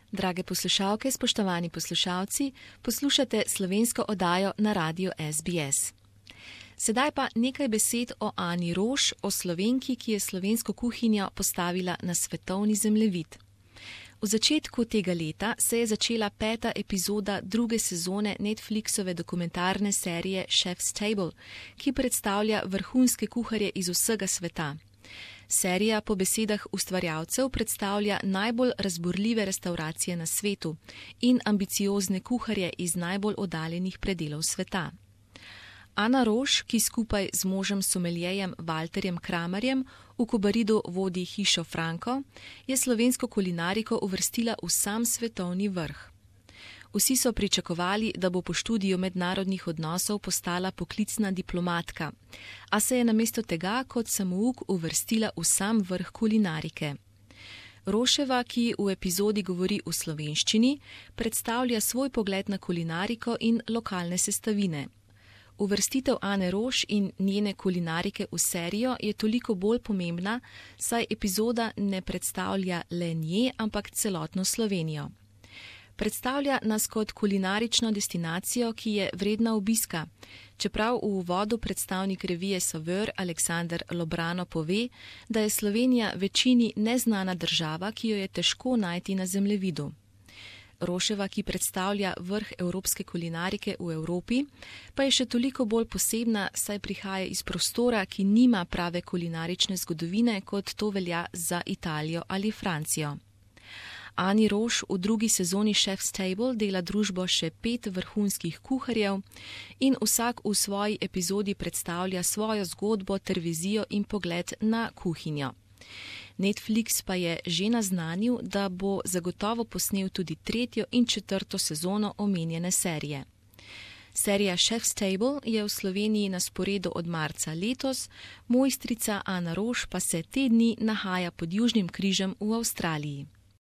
Drage poslušalke, spoštovani poslušalci, poslušate slovensko oddajo na radiu SBS. Sedaj pa nekaj besed o Ani Roš, o Slovenki, ki je slovensko kuhinjo postavila na svetovni zemljevid. V začetku tega leta se je začela 5. epizoda 2. sezone Netflixove dokumentarne serije Chef's Table, ki predstavlja vrhunske kuharje iz vsega sveta. Serija po besedah ustvarjalcev predstavlja najbolj razburljive restavracije na svetu in ambiciozne kuharje iz najbolj oddaljenih predelov sveta. Ana Roš, ki skupaj z možem someljejem Walterjem Kramarjem v Kobaridu vodi hišo Franko, je slovensko kulinariko uvrstila v sam svetovni vrh. Vsi so pričakovali, da bo po študiju mednarodnih odnosov postala poklicna diplomatka, a se je namesto tega kot samouk uvrstila v sam vrh kulinarike. Roševa, ki v epizodi govori v slovenščini, predstavlja svoj pogled na kulinariko in lokalne sestavine. Uvrstitev Ane Roš in njene kulinarike v serijo je toliko bolj pomembna, saj epizoda ne predstavlja le nje, ampak celotno Slovenijo. Predstavlja nas kot kulinarično destinacijo, ki je vredna obiska, čeprav v uvodu predstavnik revije Saveur Aleksander Lobrano pove, da je Slovenija večini neznana država, ki jo je težko najti na zemljevidu. Roševa, ki predstavlja vrh evropske kulinarike v Evropi, pa je še toliko bolj posebna, saj prihaja iz prostora, ki nima prave kulinarične zgodovine, kot to velja za Italijo ali Francijo. Ani Roš v 2. sezoni Chef's Table dela družbo še 5 vrhunskih kuharjev in vsak v svoji epizodi predstavlja svojo zgodbo ter vizijo in pogled na kuhinjo. Netflix pa je že naznanil, da bo zagotovo posnel tudi 3. in 4. sezono omenjene serije. Serija Chef's Table je v Sloveniji na sporedu od marca letos, mojstrica Ana Roš pa se te dni nahaja pod Južnim križem v Avstraliji.